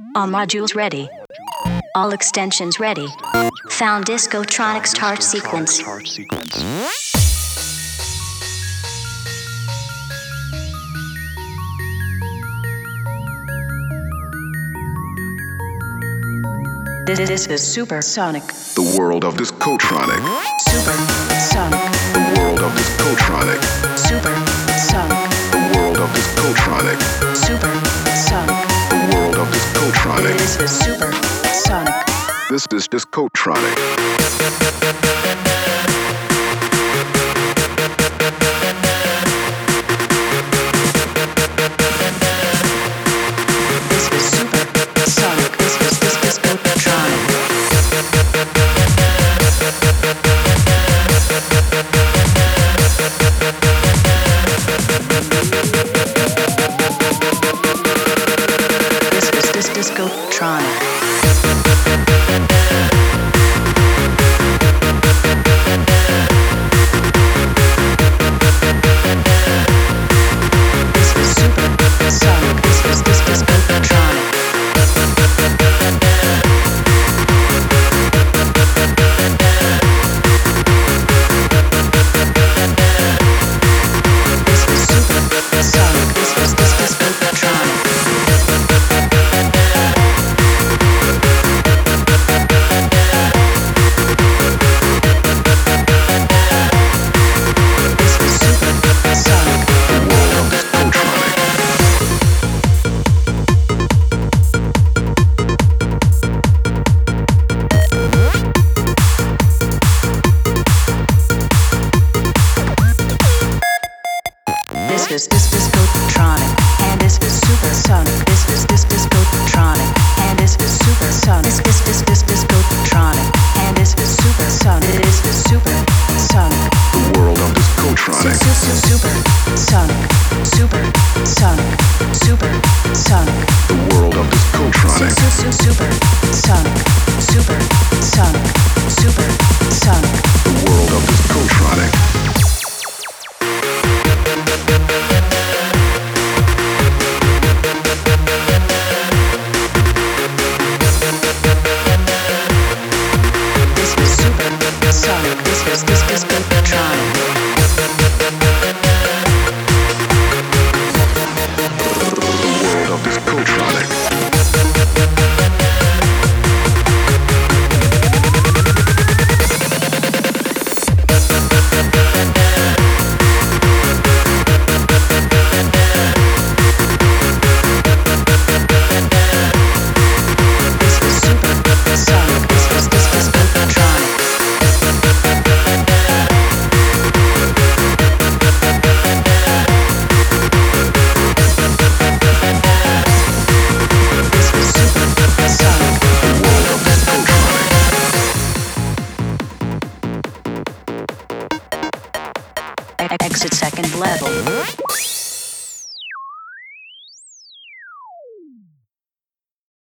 All modules ready. All extensions ready. Found Discotronic start sequence. This is Supersonic. The world of Discotronic. Supersonic. The world of Discotronic. Supersonic. The world of Discotronic. Supersonic. The world of Discotronic. This is Supersonic. This is Discotronic. This is Discotronic, and this is Supersonic. This is Discotronic, and this is Supersonic. This Discotronic, and this is Supersonic. This is Supersonic. The world of Discotronic. Supersonic, Supersonic, Supersonic. The world of Discotronic. Supersonic, Supersonic, Supersonic. The world of Discotronic. Sonic, this is Discotronic. The world of Discotronic. Exit second level.